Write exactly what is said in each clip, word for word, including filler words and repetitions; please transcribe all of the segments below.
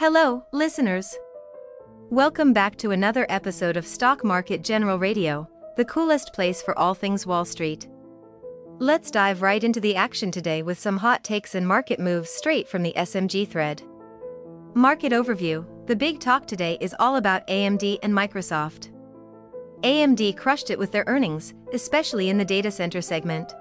Hello, listeners. Welcome back to another episode of Stock Market General Radio, the coolest place for all things Wall Street. Let's dive right into the action today with some hot takes and market moves straight from the S M G thread. Market overview. The big talk today is all about A M D and Microsoft. A M D crushed it with their earnings, especially in the data center segment.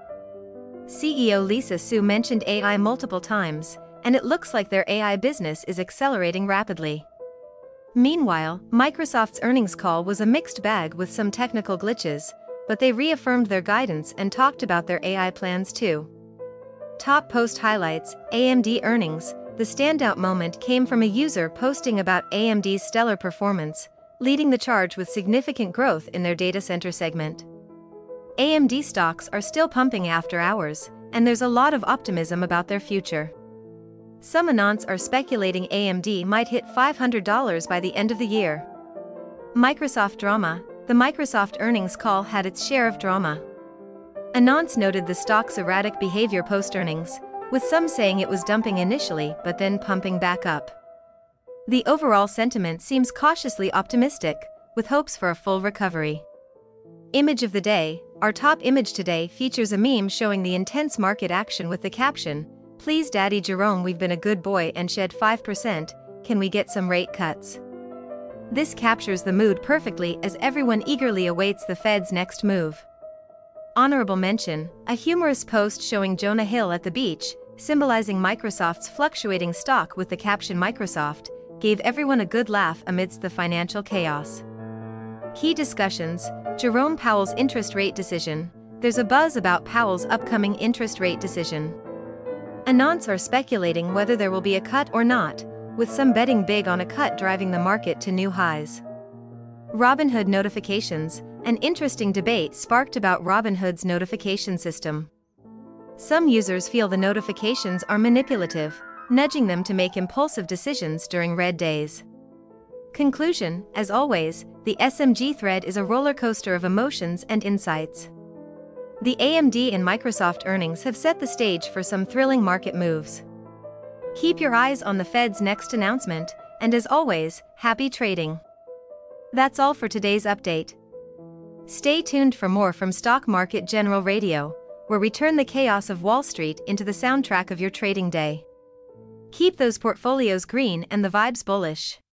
C E O Lisa Su mentioned A I multiple times, and it looks like their A I business is accelerating rapidly. Meanwhile, Microsoft's earnings call was a mixed bag with some technical glitches, but they reaffirmed their guidance and talked about their A I plans too. Top post highlights: A M D earnings. The standout moment came from a user posting about A M D's stellar performance, leading the charge with significant growth in their data center segment. A M D stocks are still pumping after hours, and there's a lot of optimism about their future. Some anons are speculating A M D might hit five hundred dollars by the end of the year. Microsoft drama. The Microsoft earnings call had its share of drama. Anons noted the stock's erratic behavior post-earnings, with some saying it was dumping initially but then pumping back up. The overall sentiment seems cautiously optimistic, with hopes for a full recovery. Image of the day. Our top image today features a meme showing the intense market action with the caption, "Please Daddy Jerome, we've been a good boy and shed five percent, can we get some rate cuts?" This captures the mood perfectly as everyone eagerly awaits the Fed's next move. Honorable mention, a humorous post showing Jonah Hill at the beach, symbolizing Microsoft's fluctuating stock with the caption "Microsoft," gave everyone a good laugh amidst the financial chaos. Key discussions. Jerome Powell's interest rate decision. There's a buzz about Powell's upcoming interest rate decision. Anons are speculating whether there will be a cut or not, with some betting big on a cut driving the market to new highs. Robinhood notifications. An interesting debate sparked about Robinhood's notification system. Some users feel the notifications are manipulative, nudging them to make impulsive decisions during red days. Conclusion. As always, the S M G thread is a roller coaster of emotions and insights. The A M D and Microsoft earnings have set the stage for some thrilling market moves. Keep your eyes on the Fed's next announcement, and as always, happy trading. That's all for today's update. Stay tuned for more from Stock Market General Radio, where we turn the chaos of Wall Street into the soundtrack of your trading day. Keep those portfolios green and the vibes bullish.